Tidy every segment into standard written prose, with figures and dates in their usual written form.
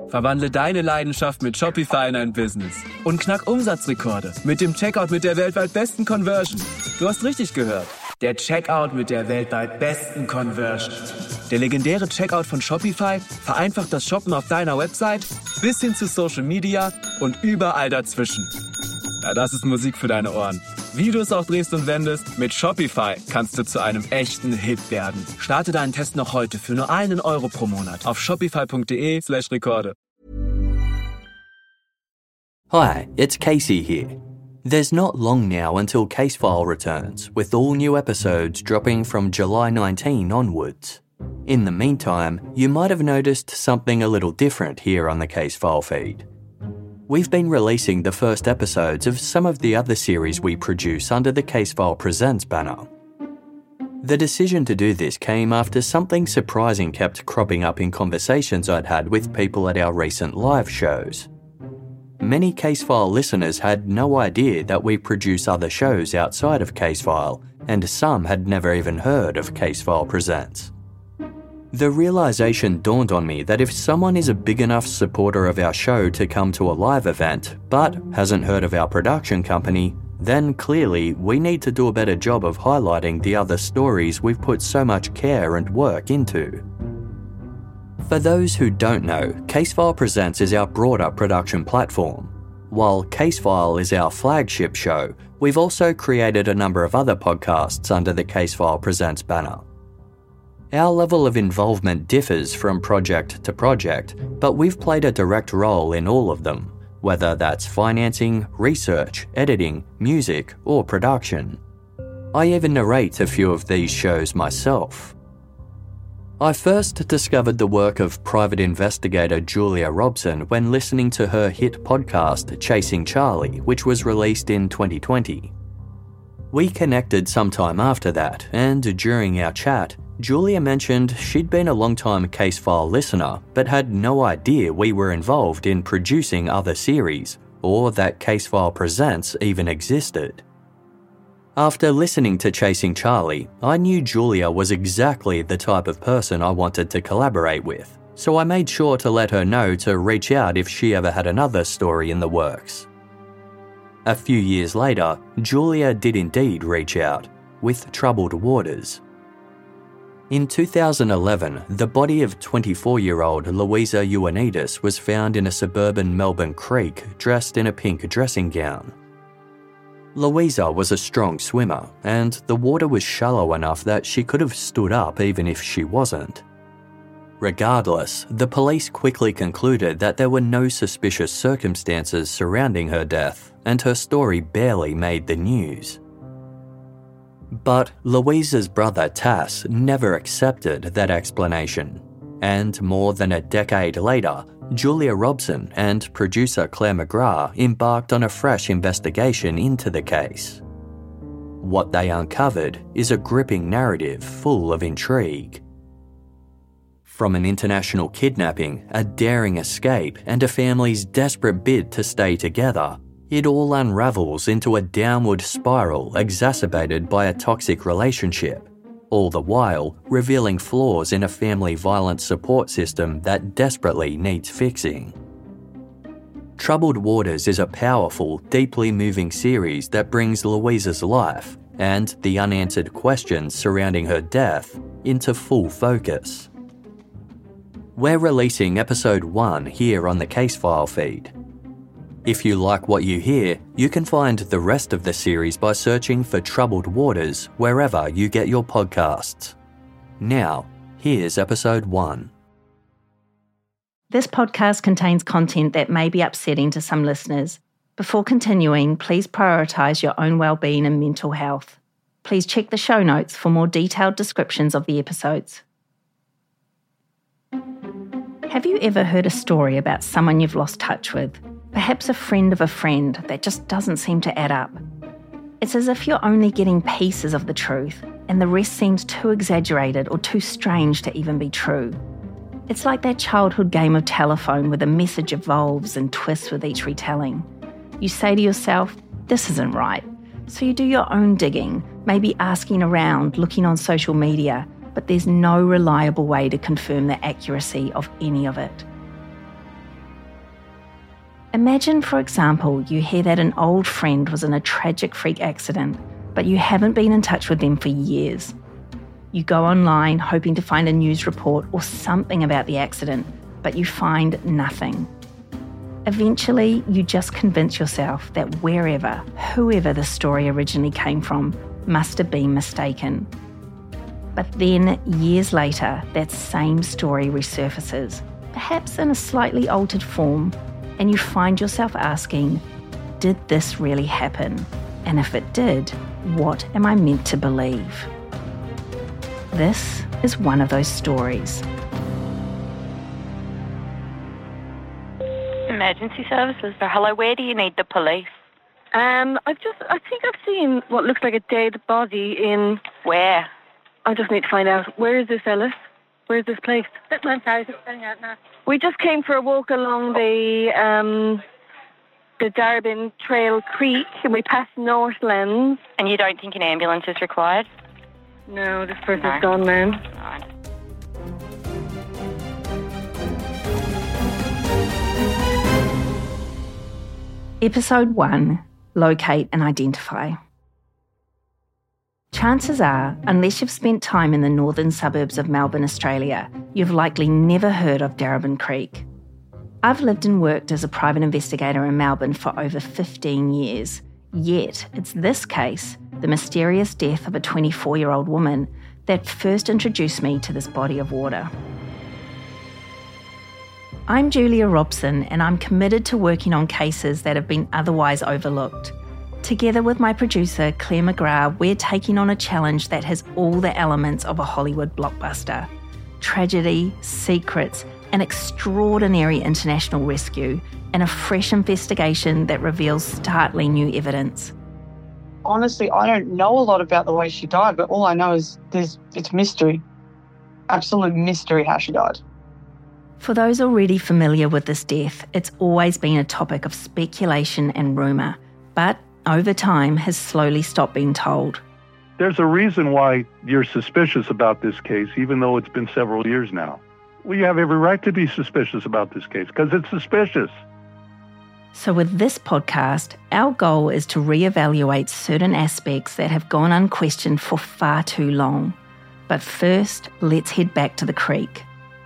Verwandle deine Leidenschaft mit Shopify in ein Business. Und knack Umsatzrekorde mit dem Checkout mit der weltweit besten Conversion. Du hast richtig gehört. Der Checkout mit der weltweit besten Conversion. Der legendäre Checkout von Shopify vereinfacht das Shoppen auf deiner Website bis hin zu Social Media und überall dazwischen. Ja, das ist Musik für deine Ohren. Wie du es auch drehst und wendest, mit Shopify kannst du zu einem echten Hit werden. Starte deinen Test noch heute für nur €1 pro Monat auf shopify.de/Rekorde. Hi, it's Casey here. There's not long now until Casefile returns, with all new episodes dropping from July 19 onwards. In the meantime, you might have noticed something a little different here on the Casefile feed. We've been releasing the first episodes of some of the other series we produce under the Casefile Presents banner. The decision to do this came after something surprising kept cropping up in conversations I'd had with people at our recent live shows. Many Casefile listeners had no idea that we produce other shows outside of Casefile, and some had never even heard of Casefile Presents. The realisation dawned on me that if someone is a big enough supporter of our show to come to a live event, but hasn't heard of our production company, then clearly we need to do a better job of highlighting the other stories we've put so much care and work into. For those who don't know, Casefile Presents is our broader production platform. While Casefile is our flagship show, we've also created a number of other podcasts under the Casefile Presents banner. Our level of involvement differs from project to project, but we've played a direct role in all of them, whether that's financing, research, editing, music, or production. I even narrate a few of these shows myself. I first discovered the work of private investigator Julia Robson when listening to her hit podcast Chasing Charlie, which was released in 2020. We connected sometime after that, and during our chat, Julia mentioned she'd been a long-time Casefile listener but had no idea we were involved in producing other series, or that Casefile Presents even existed. After listening to Chasing Charlie, I knew Julia was exactly the type of person I wanted to collaborate with, so I made sure to let her know to reach out if she ever had another story in the works. A few years later, Julia did indeed reach out, with Troubled Waters. In 2011, the body of 24-year-old Louisa Ioannidis was found in a suburban Melbourne creek dressed in a pink dressing gown. Louisa was a strong swimmer, and the water was shallow enough that she could have stood up even if she wasn't. Regardless, the police quickly concluded that there were no suspicious circumstances surrounding her death, and her story barely made the news. But Louisa's brother Tass never accepted that explanation, and more than a decade later, Julia Robson and producer Claire McGrath embarked on a fresh investigation into the case. What they uncovered is a gripping narrative full of intrigue. From an international kidnapping, a daring escape, and a family's desperate bid to stay together, it all unravels into a downward spiral exacerbated by a toxic relationship, all the while revealing flaws in a family violence support system that desperately needs fixing. Troubled Waters is a powerful, deeply moving series that brings Louisa's life and the unanswered questions surrounding her death into full focus. We're releasing episode 1 here on the Casefile feed. If you like what you hear, you can find the rest of the series by searching for Troubled Waters wherever you get your podcasts. Now, here's episode 1. This podcast contains content that may be upsetting to some listeners. Before continuing, please prioritise your own well-being and mental health. Please check the show notes for more detailed descriptions of the episodes. Have you ever heard a story about someone you've lost touch with? Perhaps a friend of a friend that just doesn't seem to add up. It's as if you're only getting pieces of the truth and the rest seems too exaggerated or too strange to even be true. It's like that childhood game of telephone where the message evolves and twists with each retelling. You say to yourself, this isn't right. So you do your own digging, maybe asking around, looking on social media, but there's no reliable way to confirm the accuracy of any of it. Imagine, for example, you hear that an old friend was in a tragic freak accident, but you haven't been in touch with them for years. You go online hoping to find a news report or something about the accident, but you find nothing. Eventually, you just convince yourself that whoever the story originally came from, must have been mistaken. But then, years later, that same story resurfaces, perhaps in a slightly altered form, and you find yourself asking, did this really happen? And if it did, what am I meant to believe? This is one of those stories. Emergency services. Hello, where do you need the police? I think I've seen what looks like a dead body in... Where? I just need to find out. Where is this, Ellis? Where is this place? This one's house is going out now. We just came for a walk along the Darabin Trail Creek, and we passed Northlands. And you don't think an ambulance is required? No, this person's gone now. Right. Episode 1, Locate and Identify. Chances are, unless you've spent time in the northern suburbs of Melbourne, Australia, you've likely never heard of Darabin Creek. I've lived and worked as a private investigator in Melbourne for over 15 years, yet it's this case, the mysterious death of a 24-year-old woman, that first introduced me to this body of water. I'm Julia Robson, and I'm committed to working on cases that have been otherwise overlooked. Together with my producer, Claire McGrath, we're taking on a challenge that has all the elements of a Hollywood blockbuster: tragedy, secrets, an extraordinary international rescue, and a fresh investigation that reveals startling new evidence. Honestly, I don't know a lot about the way she died, but all I know is it's mystery. Absolute mystery how she died. For those already familiar with this death, it's always been a topic of speculation and rumour, but over time has slowly stopped being told. There's a reason why you're suspicious about this case, even though it's been several years now. Well, you have every right to be suspicious about this case, because it's suspicious. So with this podcast, our goal is to reevaluate certain aspects that have gone unquestioned for far too long. But first, let's head back to the creek.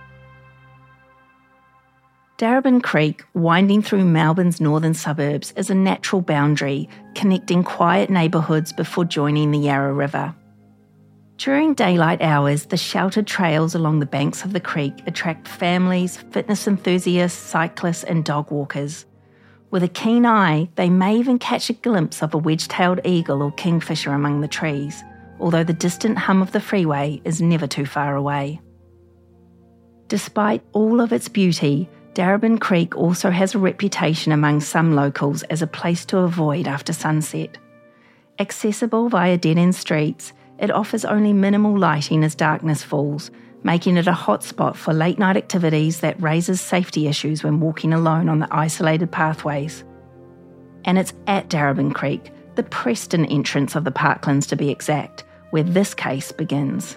Darabin Creek, winding through Melbourne's northern suburbs, is a natural boundary connecting quiet neighbourhoods before joining the Yarra River. During daylight hours, the sheltered trails along the banks of the creek attract families, fitness enthusiasts, cyclists and dog walkers. With a keen eye, they may even catch a glimpse of a wedge-tailed eagle or kingfisher among the trees, although the distant hum of the freeway is never too far away. Despite all of its beauty, Darabin Creek also has a reputation among some locals as a place to avoid after sunset. Accessible via dead-end streets, it offers only minimal lighting as darkness falls, making it a hotspot for late-night activities that raises safety issues when walking alone on the isolated pathways. And it's at Darabin Creek, the Preston entrance of the Parklands to be exact, where this case begins.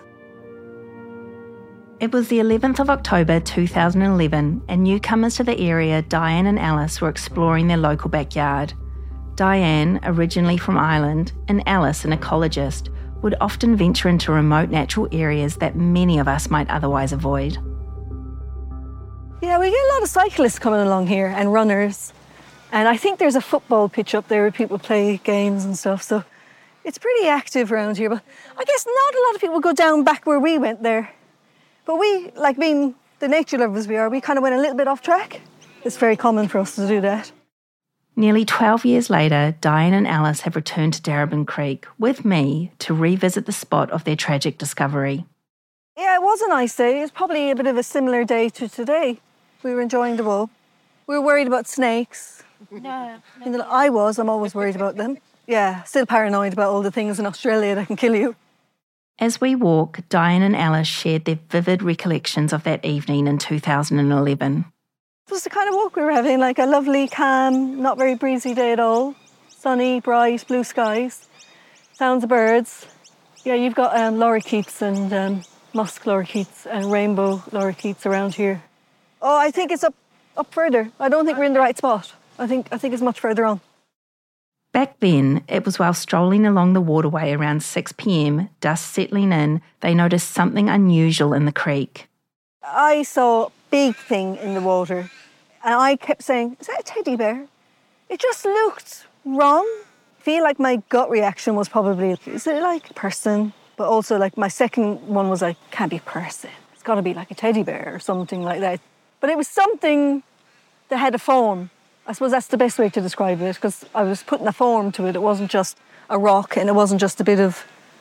It was the 11th of October 2011, and newcomers to the area, Diane and Alice, were exploring their local backyard. Diane, originally from Ireland, and Alice, an ecologist, would often venture into remote natural areas that many of us might otherwise avoid. Yeah, we get a lot of cyclists coming along here and runners. And I think there's a football pitch up there where people play games and stuff, so it's pretty active around here. But I guess not a lot of people go down back where we went there. But we, like being the nature lovers we are, we kind of went a little bit off track. It's very common for us to do that. Nearly 12 years later, Diane and Alice have returned to Darabin Creek with me to revisit the spot of their tragic discovery. Yeah, it was a nice day. It was probably a bit of a similar day to today. We were enjoying the walk. We were worried about snakes. No. I'm always worried about them. Yeah, still paranoid about all the things in Australia that can kill you. As we walk, Diane and Alice shared their vivid recollections of that evening in 2011. It was the kind of walk we were having, like a lovely, calm, not very breezy day at all. Sunny, bright, blue skies, sounds of birds. Yeah, you've got lorikeets and musk lorikeets and rainbow lorikeets around here. Oh, I think it's up further. I don't think we're in the right spot. I think it's much further on. Back then, it was while strolling along the waterway around 6 p.m, dust settling in, they noticed something unusual in the creek. I saw a big thing in the water and I kept saying, is that a teddy bear? It just looked wrong. I feel like my gut reaction was probably, is it like a person? But also like my second one was like, can't be a person. It's got to be like a teddy bear or something like that. But it was something that had a form. I suppose that's the best way to describe it, because I was putting a form to it. It wasn't just a rock and it wasn't just a bit of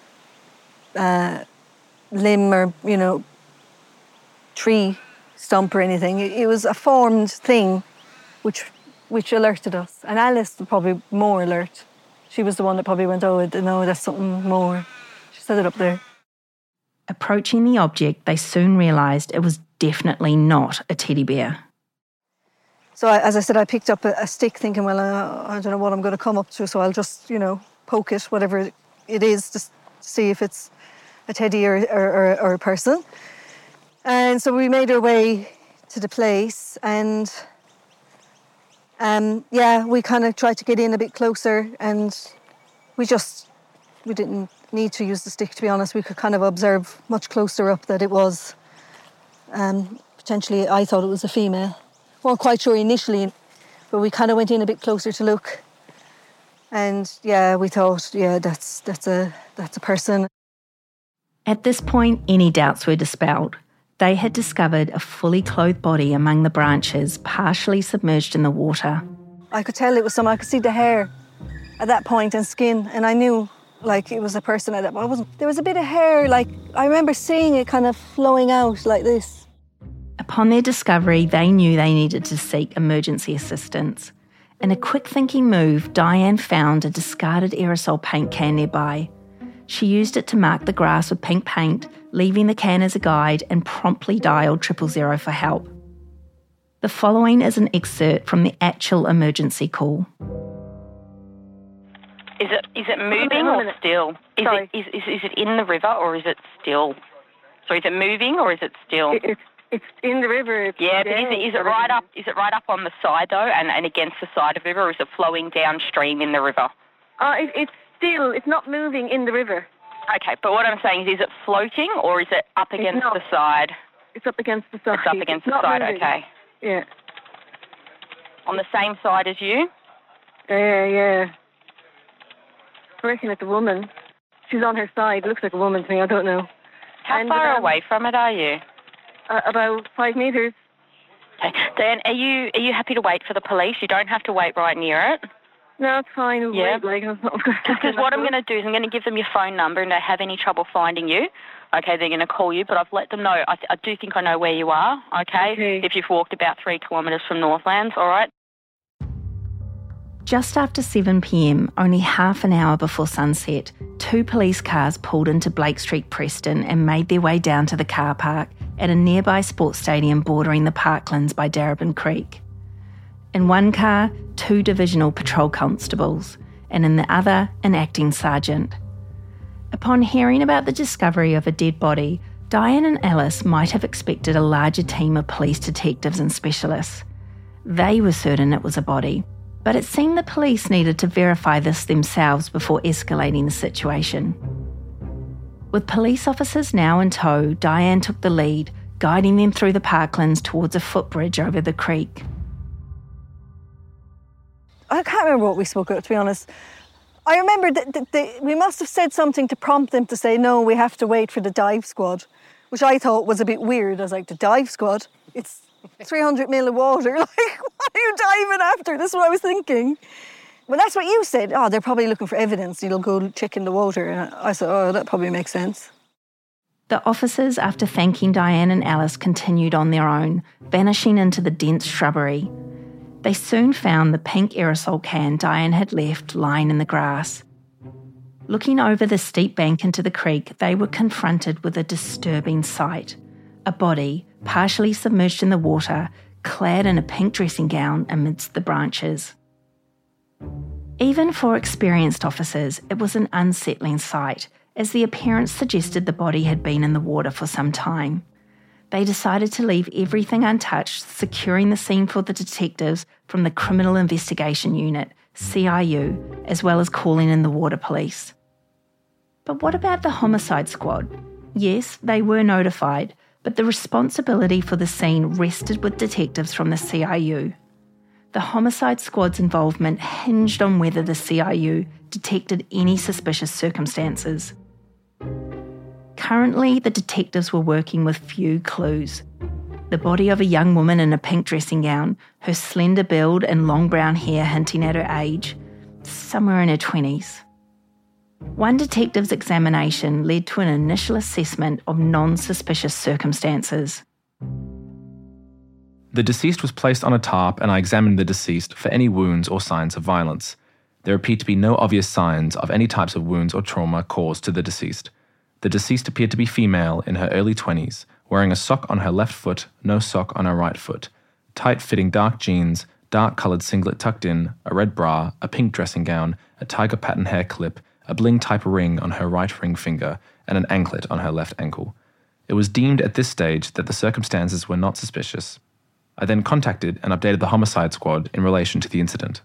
limb or, tree stump or anything. It was a formed thing which alerted us. And Alice was probably more alert. She was the one that probably went, oh, no, that's something more. She said it up there. Approaching the object, they soon realised it was definitely not a teddy bear. So as I said, I picked up a stick thinking, well, I don't know what I'm going to come up to, so I'll just, poke it, whatever it is, just to see if it's a teddy or a person. And so we made our way to the place and, we kind of tried to get in a bit closer and we didn't need to use the stick, to be honest. We could kind of observe much closer up that it was, potentially, I thought it was a female. Weren't quite sure initially, but we kind of went in a bit closer to look. And we thought, that's a person. At this point, any doubts were dispelled. They had discovered a fully clothed body among the branches, partially submerged in the water. I could tell it was someone. I could see the hair at that point and skin, and I knew like it was a person at that point. There was a bit of hair, like I remember seeing it kind of flowing out like this. Upon their discovery, they knew they needed to seek emergency assistance. In a quick-thinking move, Diane found a discarded aerosol paint can nearby. She used it to mark the grass with pink paint, leaving the can as a guide, and promptly dialed 000 for help. The following is an excerpt from the actual emergency call. Is it moving or still? Is it in the river or is it still? So is it moving or is it still? It's in the river. Yeah, but is it right up? Is it right up on the side though, and against the side of the river, or is it flowing downstream in the river? It's still. It's not moving in the river. Okay, but what I'm saying is it floating or is it up against the side? It's up against the side. It's up against the side. Moving. Okay. Yeah. On the same side as you? Yeah. I reckon it's a woman. She's on her side. Looks like a woman to me. I don't know. How far away from it are you? About 5 metres. Okay. Dan, are you happy to wait for the police? You don't have to wait right near it. No, it's fine. Yeah. Because what I'm going to do is I'm going to give them your phone number, and if they have any trouble finding you, okay, they're going to call you. But I've let them know. I do think I know where you are, okay? If you've walked about 3 kilometres from Northlands, all right? Just after 7 p.m, only half an hour before sunset, 2 police cars pulled into Blake Street, Preston, and made their way down to the car park at a nearby sports stadium bordering the parklands by Darebin Creek. In one car, 2 divisional patrol constables, and in the other, an acting sergeant. Upon hearing about the discovery of a dead body, Diane and Alice might have expected a larger team of police detectives and specialists. They were certain it was a body, but it seemed the police needed to verify this themselves before escalating the situation. With police officers now in tow, Diane took the lead, guiding them through the parklands towards a footbridge over the creek. I can't remember what we spoke about, to be honest. I remember that we must have said something to prompt them to say, no, we have to wait for the dive squad, which I thought was a bit weird. I was like, the dive squad? It's 300 mil of water. Like, what are you diving after? This is what I was thinking. Well, that's what you said. Oh, they're probably looking for evidence. You'll go check in the water. And I said, oh, that probably makes sense. The officers, after thanking Diane and Alice, continued on their own, vanishing into the dense shrubbery. They soon found the pink aerosol can Diane had left lying in the grass. Looking over the steep bank into the creek, they were confronted with a disturbing sight. A body, partially submerged in the water, clad in a pink dressing gown amidst the branches. Even for experienced officers, it was an unsettling sight, as the appearance suggested the body had been in the water for some time. they decided to leave everything untouched, securing the scene for the detectives from the Criminal Investigation Unit, CIU, as well as calling in the Water Police. But what about the Homicide Squad? Yes, they were notified, but the responsibility for the scene rested with detectives from the CIU. The Homicide Squad's involvement hinged on whether the CIU detected any suspicious circumstances. Currently, the detectives were working with few clues. The body of a young woman in a pink dressing gown, her slender build and long brown hair hinting at her age, somewhere in her 20s. One detective's examination led to an initial assessment of non-suspicious circumstances. The deceased was placed on a tarp and I examined the deceased for any wounds or signs of violence. There appeared to be no obvious signs of any types of wounds or trauma caused to the deceased. The deceased appeared to be female in her early 20s, wearing a sock on her left foot, no sock on her right foot, tight-fitting dark jeans, dark-coloured singlet tucked in, a red bra, a pink dressing gown, a tiger pattern hair clip, a bling-type ring on her right ring finger, and an anklet on her left ankle. It was deemed at this stage that the circumstances were not suspicious. I then contacted and updated the Homicide Squad in relation to the incident.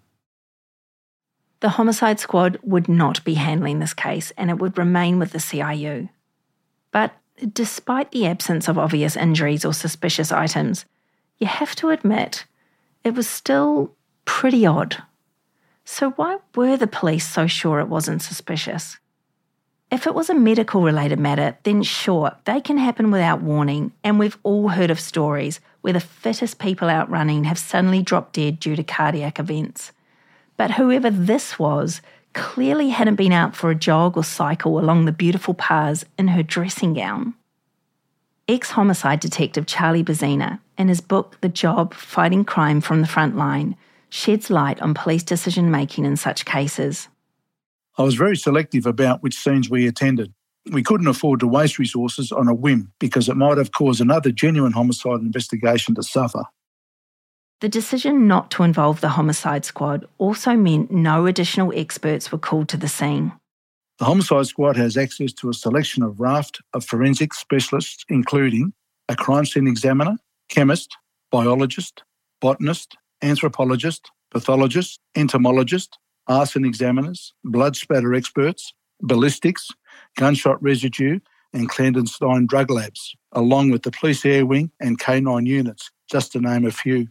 The Homicide Squad would not be handling this case and it would remain with the CIU. But despite the absence of obvious injuries or suspicious items, you have to admit it was still pretty odd. So why were the police so sure it wasn't suspicious? If it was a medical-related matter, then sure, they can happen without warning, and we've all heard of stories where the fittest people out running have suddenly dropped dead due to cardiac events. But whoever this was clearly hadn't been out for a jog or cycle along the beautiful paths in her dressing gown. Ex-homicide detective Charlie Bazina, in his book The Job, Fighting Crime from the Front Line, sheds light on police decision-making in such cases. I was very selective about which scenes we attended. We couldn't afford to waste resources on a whim because it might have caused another genuine homicide investigation to suffer. The decision not to involve the Homicide Squad also meant no additional experts were called to the scene. The Homicide Squad has access to a selection of raft of forensic specialists, including a crime scene examiner, chemist, biologist, botanist, anthropologist, pathologist, entomologist, arson examiners, blood spatter experts, ballistics, gunshot residue and clandestine drug labs, along with the police air wing and K9 units, just to name a few.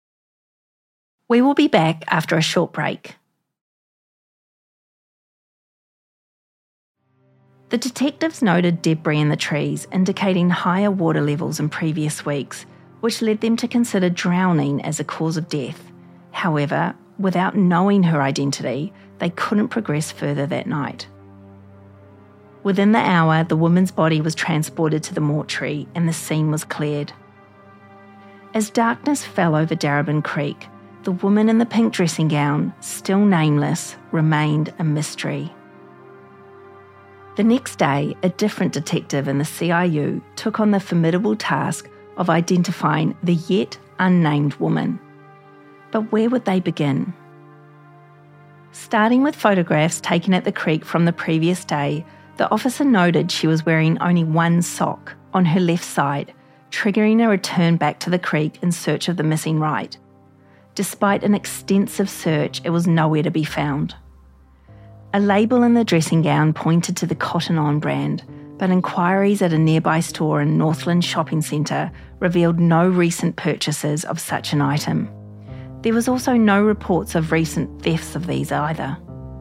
We will be back after a short break. The detectives noted debris in the trees, indicating higher water levels in previous weeks, which led them to consider drowning as a cause of death. However, without knowing her identity, they couldn't progress further that night. Within the hour, the woman's body was transported to the mortuary and the scene was cleared. As darkness fell over Darebin Creek, the woman in the pink dressing gown, still nameless, remained a mystery. The next day, a different detective in the CIU took on the formidable task of identifying the yet unnamed woman. But where would they begin? Starting with photographs taken at the creek from the previous day, the officer noted she was wearing only one sock on her left side, triggering a return back to the creek in search of the missing right. Despite an extensive search, it was nowhere to be found. A label in the dressing gown pointed to the Cotton On brand, but inquiries at a nearby store in Northland Shopping Centre revealed no recent purchases of such an item. There was also no reports of recent thefts of these either.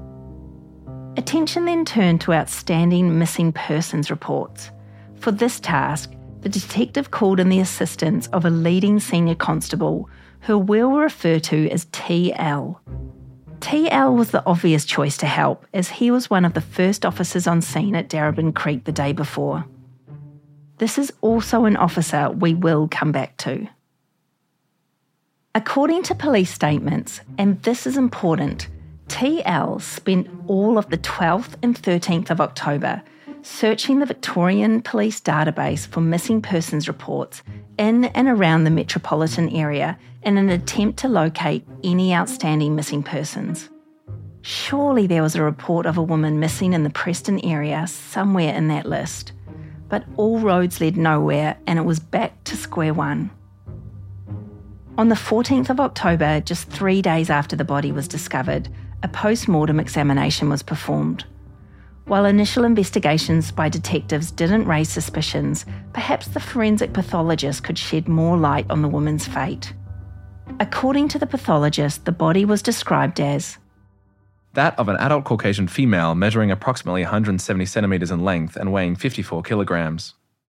Attention then turned to outstanding missing persons reports. For this task, the detective called in the assistance of a leading senior constable who we'll refer to as TL. TL was the obvious choice to help, as he was one of the first officers on scene at Darebin Creek the day before. This is also an officer we will come back to. According to police statements, and this is important, TL spent all of the 12th and 13th of October searching the Victorian Police database for missing persons reports in and around the metropolitan area in an attempt to locate any outstanding missing persons. Surely there was a report of a woman missing in the Preston area somewhere in that list, but all roads led nowhere and it was back to square one. On the 14th of October, just 3 days after the body was discovered, a post-mortem examination was performed. While initial investigations by detectives didn't raise suspicions, perhaps the forensic pathologist could shed more light on the woman's fate. According to the pathologist, the body was described as that of an adult Caucasian female measuring approximately 170 centimetres in length and weighing 54 kilograms.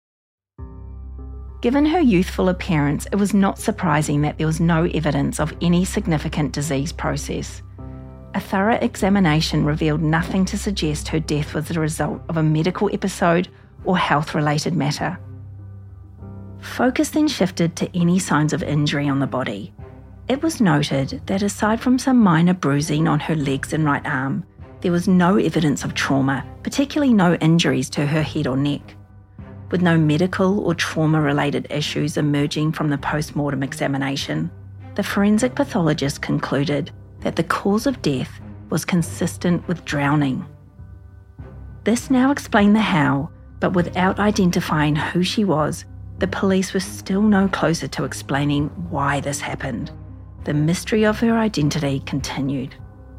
Given her youthful appearance, it was not surprising that there was no evidence of any significant disease process. A thorough examination revealed nothing to suggest her death was the result of a medical episode or health-related matter. Focus then shifted to any signs of injury on the body. It was noted that aside from some minor bruising on her legs and right arm, there was no evidence of trauma, particularly no injuries to her head or neck. With no medical or trauma-related issues emerging from the post-mortem examination, the forensic pathologist concluded that the cause of death was consistent with drowning. This now explained the how, but without identifying who she was, the police were still no closer to explaining why this happened. The mystery of her identity continued.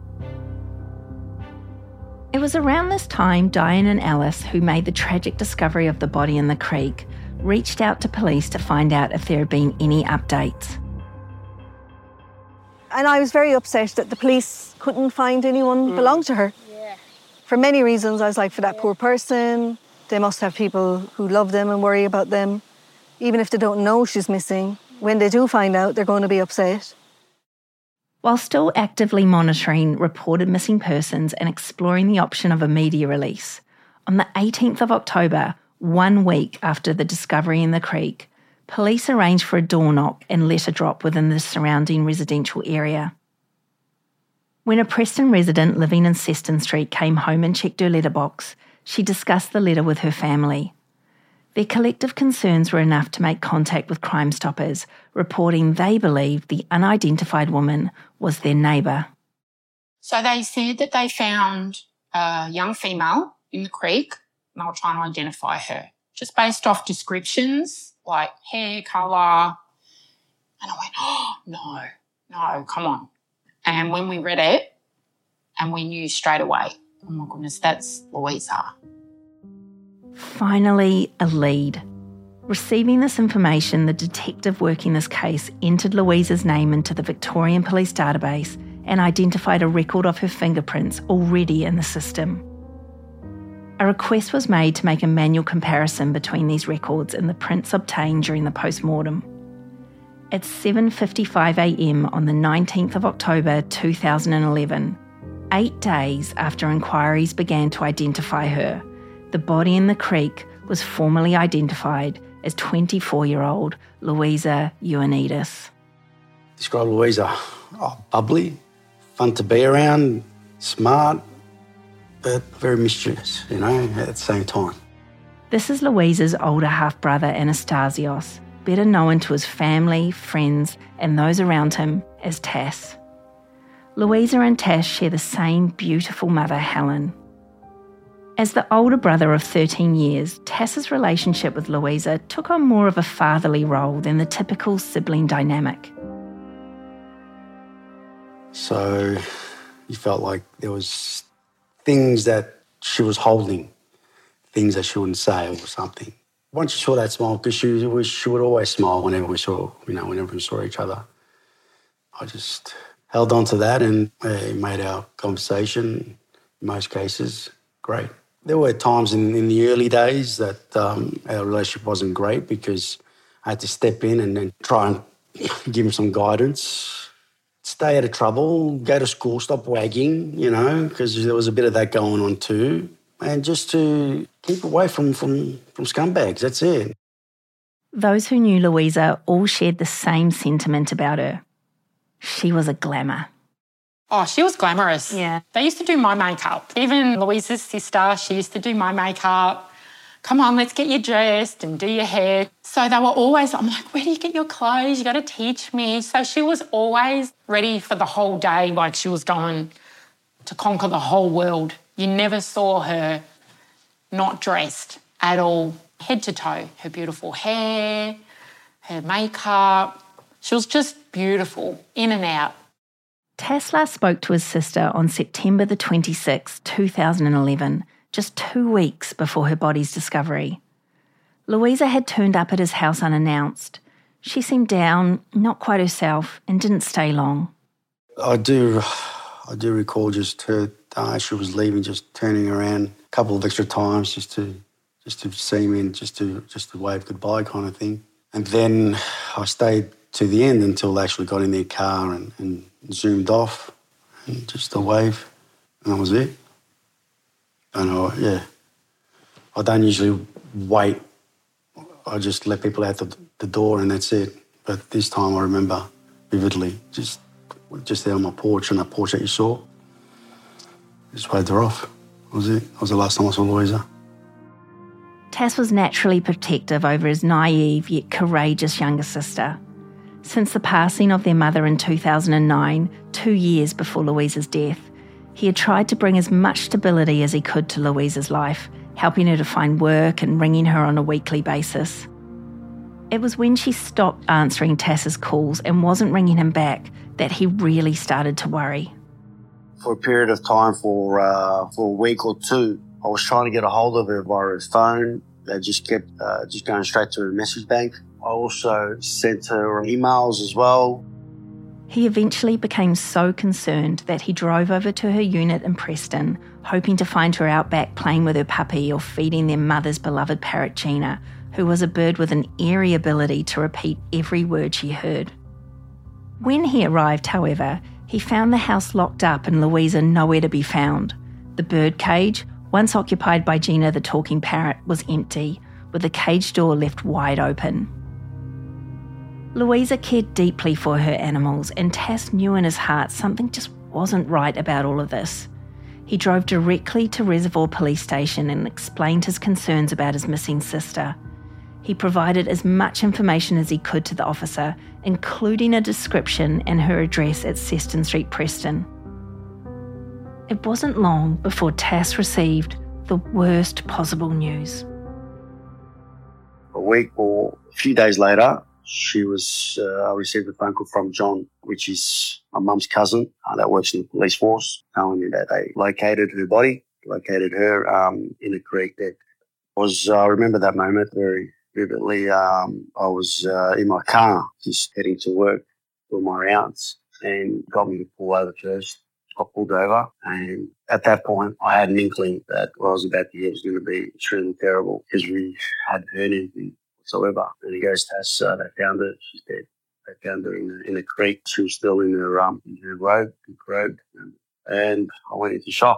It was around this time Diane and Alice, who made the tragic discovery of the body in the creek, reached out to police to find out if there had been any updates. And I was very upset that the police couldn't find anyone belonged to her. Yeah. For many reasons, I was like, for that poor person, they must have people who love them and worry about them. Even if they don't know she's missing, when they do find out, they're going to be upset. While still actively monitoring reported missing persons and exploring the option of a media release, on the 18th of October, 1 week after the discovery in the creek, police arranged for a door knock and letter drop within the surrounding residential area. When a Preston resident living in Seston Street came home and checked her letterbox, she discussed the letter with her family. Their collective concerns were enough to make contact with Crime Stoppers, reporting they believed the unidentified woman was their neighbour. So they said that they found a young female in the creek and they were trying to identify her, just based off descriptions like hair, colour. And I went, oh, no, come on. And when we read it, and we knew straight away, oh my goodness, that's Louisa. Finally, a lead. Receiving this information, the detective working this case entered Louisa's name into the Victorian Police database and identified a record of her fingerprints already in the system. A request was made to make a manual comparison between these records and the prints obtained during the post-mortem. At 7:55 a.m. on the 19th of October 2011, 8 days after inquiries began to identify her, the body in the creek was formally identified as 24-year-old Louisa Ioannidis. Describe Louisa, bubbly, fun to be around, smart, but very mischievous, at the same time. This is Louisa's older half-brother Anastasios, better known to his family, friends and those around him as Tass. Louisa and Tass share the same beautiful mother, Helen. As the older brother of 13 years, Tass's relationship with Louisa took on more of a fatherly role than the typical sibling dynamic. So you felt like there was things that she was holding, things that she wouldn't say or something. Once you saw that smile, because she would always smile whenever we saw each other. I just held on to that and made our conversation, in most cases, great. There were times in the early days that our relationship wasn't great because I had to step in and try and give him some guidance. Stay out of trouble, go to school, stop wagging, because there was a bit of that going on too. And just to keep away from scumbags, that's it. Those who knew Louisa all shared the same sentiment about her. She was a glamour. Oh, she was glamorous. Yeah. They used to do my makeup. Even Louisa's sister, she used to do my makeup. Come on, let's get you dressed and do your hair. So they were always, I'm like, where do you get your clothes? You got to teach me. So she was always ready for the whole day, like she was going to conquer the whole world. You never saw her not dressed at all. head to toe. Her beautiful hair, her makeup. She was just beautiful, in and out. Tas last spoke to his sister on September the 26th, 2011, just 2 weeks before her body's discovery. Louisa had turned up at his house unannounced. She seemed down, not quite herself, and didn't stay long. I do recall just her, she was leaving, just turning around a couple of extra times just to see me and just to wave goodbye kind of thing. And then I stayed to the end until they actually got in their car and zoomed off and just a wave, and that was it. And I don't usually wait. I just let people out the door and that's it. But this time I remember vividly, just there on my porch, on that porch that you saw, just waved her off. That was it. That was the last time I saw Louisa. Tas was naturally protective over his naive yet courageous younger sister. Since the passing of their mother in 2009, 2 years before Louisa's death, he had tried to bring as much stability as he could to Louisa's life, helping her to find work and ringing her on a weekly basis. It was when she stopped answering Tas's calls and wasn't ringing him back that he really started to worry. For a period of time, for a week or two, I was trying to get a hold of her via her phone. They just kept just going straight to her message bank. I also sent her emails as well. He eventually became so concerned that he drove over to her unit in Preston, hoping to find her out back playing with her puppy or feeding their mother's beloved parrot Gina, who was a bird with an eerie ability to repeat every word she heard. When he arrived, however, he found the house locked up and Louisa nowhere to be found. The bird cage, once occupied by Gina the talking parrot, was empty, with the cage door left wide open. Louisa cared deeply for her animals, and Tas knew in his heart something just wasn't right about all of this. He drove directly to Reservoir Police Station and explained his concerns about his missing sister. He provided as much information as he could to the officer, including a description and her address at Seston Street, Preston. It wasn't long before Tas received the worst possible news. A week or a few days later, I received a phone call from John, which is my mum's cousin that works in the police force, telling me that they located her body, located her in a creek. I remember that moment very vividly. I was in my car just heading to work for my rounds and got me to pull over first. I pulled over, and at that point I had an inkling that what I was about to hear was going to be extremely terrible because we hadn't heard anything whatsoever. And he goes, Tas, they found her. She's dead. They found her in a creek. She was still in her robe, and I went into shock.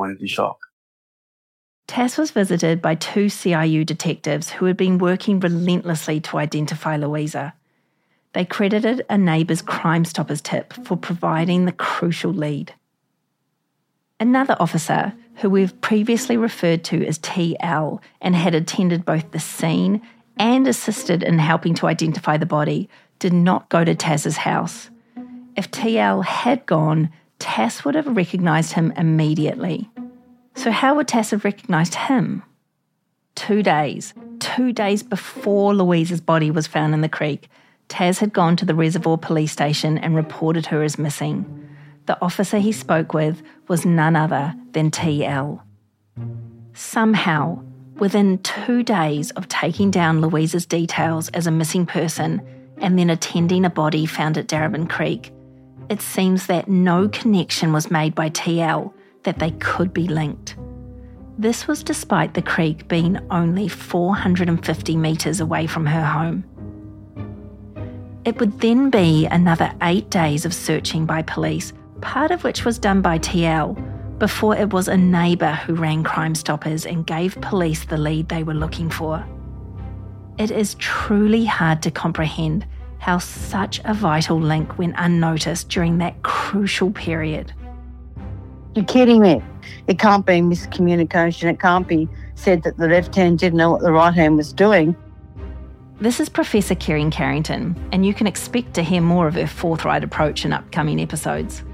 Tas was visited by 2 CIU detectives who had been working relentlessly to identify Louisa. They credited a neighbour's Crime Stoppers tip for providing the crucial lead. Another officer, who we've previously referred to as TL and had attended both the scene and assisted in helping to identify the body, did not go to Tas's house. If TL had gone, Tas would have recognised him immediately. So how would Tas have recognised him? 2 days before Louisa's body was found in the creek, Tas had gone to the Reservoir Police Station and reported her as missing. The officer he spoke with was none other than TL. Somehow, within 2 days of taking down Louisa's details as a missing person and then attending a body found at Darebin Creek, it seems that no connection was made by TL that they could be linked. This was despite the creek being only 450 metres away from her home. It would then be another 8 days of searching by police, part of which was done by TL, before it was a neighbour who rang Crime Stoppers and gave police the lead they were looking for. It is truly hard to comprehend how such a vital link went unnoticed during that crucial period. You're kidding me. It can't be miscommunication. It can't be said that the left hand didn't know what the right hand was doing. This is Professor Kerryn Carrington, and you can expect to hear more of her forthright approach in upcoming episodes.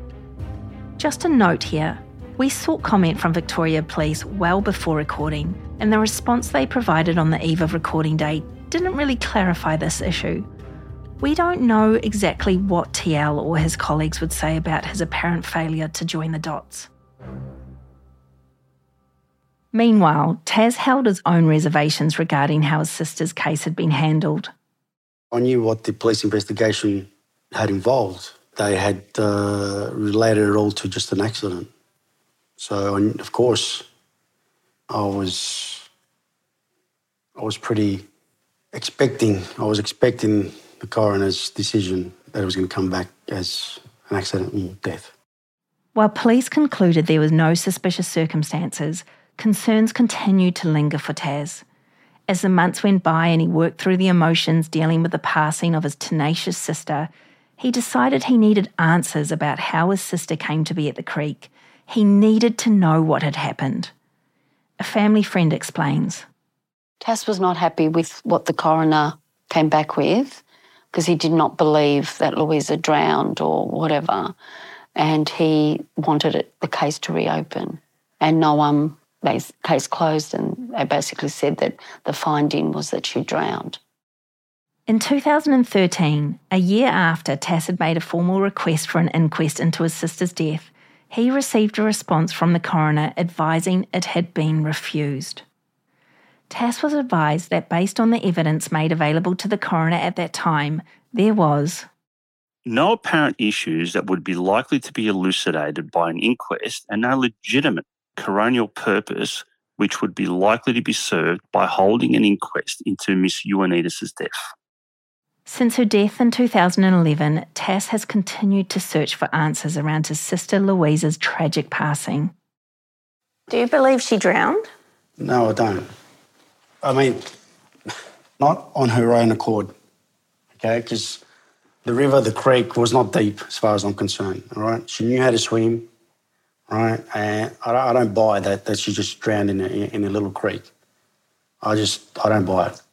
Just a note here, we sought comment from Victoria Police well before recording, and the response they provided on the eve of recording day didn't really clarify this issue. We don't know exactly what TL or his colleagues would say about his apparent failure to join the dots. Meanwhile, Taz held his own reservations regarding how his sister's case had been handled. I knew what the police investigation had involved. They had related it all to just an accident. So, of course, I was pretty expecting the coroner's decision that it was going to come back as an accidental death. While police concluded there was no suspicious circumstances, concerns continued to linger for Taz. As the months went by and he worked through the emotions dealing with the passing of his tenacious sister, he decided he needed answers about how his sister came to be at the creek. He needed to know what had happened. A family friend explains. Taz was not happy with what the coroner came back with because he did not believe that Louisa drowned or whatever, and he wanted the case to reopen. And case closed, and they basically said that the finding was that she drowned. In 2013, a year after Taz had made a formal request for an inquest into his sister's death, he received a response from the coroner advising it had been refused. Taz was advised that based on the evidence made available to the coroner at that time, there was no apparent issues that would be likely to be elucidated by an inquest and no legitimate coronial purpose which would be likely to be served by holding an inquest into Miss Ioannidis' death. Since her death in 2011, Taz has continued to search for answers around his sister Louisa's tragic passing. Do you believe she drowned? No, I don't. I mean, not on her own accord, okay? Because the river, the creek, was not deep as far as I'm concerned, all right? She knew how to swim, right? And I don't buy that she just drowned in a little creek. I don't buy it.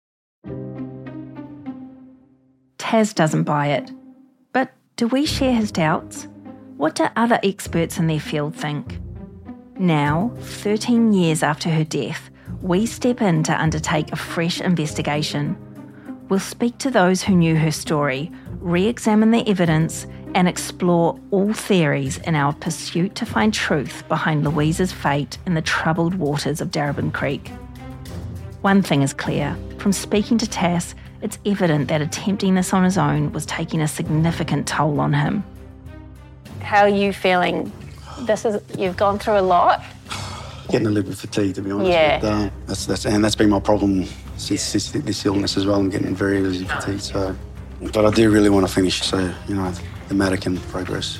Taz doesn't buy it. But do we share his doubts? What do other experts in their field think? Now, 13 years after her death, we step in to undertake a fresh investigation. We'll speak to those who knew her story, re-examine the evidence, and explore all theories in our pursuit to find truth behind Louisa's fate in the troubled waters of Darebin Creek. One thing is clear, from speaking to Taz, it's evident that attempting this on his own was taking a significant toll on him. How are you feeling? You've gone through a lot. Getting a little bit fatigued, to be honest. Yeah. But, that's been my problem since this illness as well. I'm getting very easily fatigued. So, but I do really want to finish, so the matter can progress.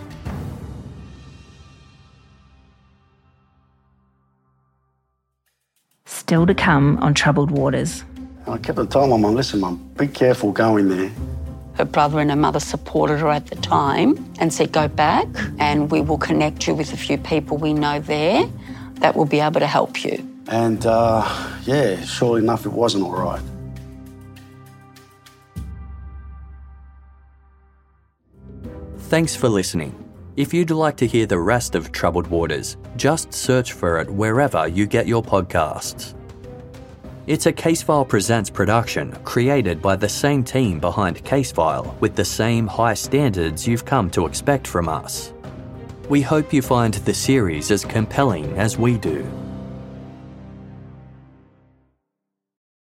Still to come on Troubled Waters. I kept on telling my mum, listen, Mum, be careful going there. Her brother and her mother supported her at the time and said, go back and we will connect you with a few people we know there that will be able to help you. And, sure enough, it wasn't all right. Thanks for listening. If you'd like to hear the rest of Troubled Waters, just search for it wherever you get your podcasts. It's a Casefile Presents production created by the same team behind Casefile with the same high standards you've come to expect from us. We hope you find the series as compelling as we do.